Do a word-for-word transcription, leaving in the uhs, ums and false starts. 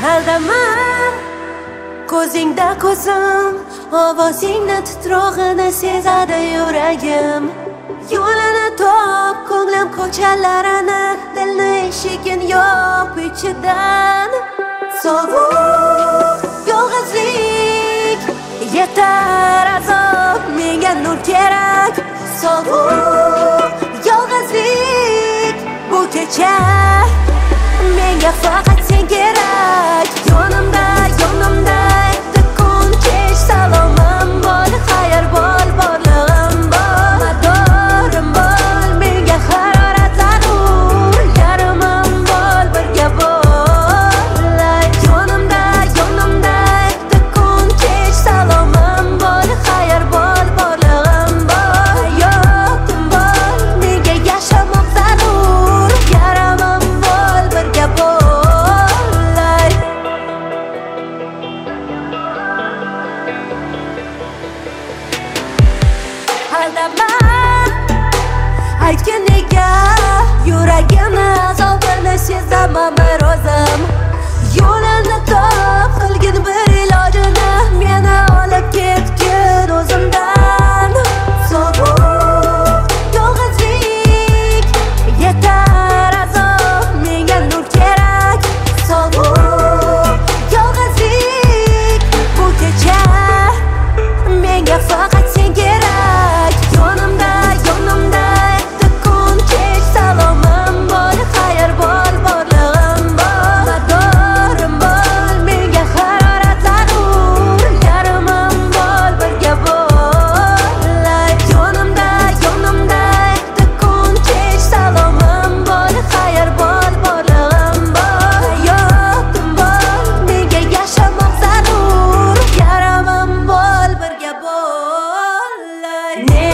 Aldama ko'zingda ko'zim, ovozingni titrog'ini sezadi yuragim. Yo'lini top, ko'nglim ko'chalarini, dilni eshigin yop ichidan. Sovuq yolg'izlik yetar azob, menga nur kerak. Sovuq yolg'izlik bu kecha, menga faqat sen kerak. Yonimda, yonimda etti kun kech, salomim bol, xayr bol, borlig'im bol, madorim bol, menga harorat zarur, yarimim bol, birga bol. Yonimda, yonimda etti kun kech, salomim bol, xayr bol, borlig'im bol, hayotim bol, menga yashamoq zarur, yarimim bol, birga bol. Aldama, aytgin nega yuragimni azobini sezaman bir o'zim. Yo'lini top, qilgin bir ilojini, meni olib ketgin o'zimdan. Sovuq yolg'izlik yetar azob, menga nur kerak. Sovuq yolg'izlik bu kecha, menga faqat sen kerak. Yonimda, yonimda etti kun kech, salomim bol, xayr bol, borlig'im bol, madorim bol, menga harorat zarur, yarimim bol, birga bol. Yonimda, yonimda etti kun kech, salomim bol, xayr bol, borlig'im bol, hayotim bol, menga yashamoq zarur, yarimim bol, birga bol.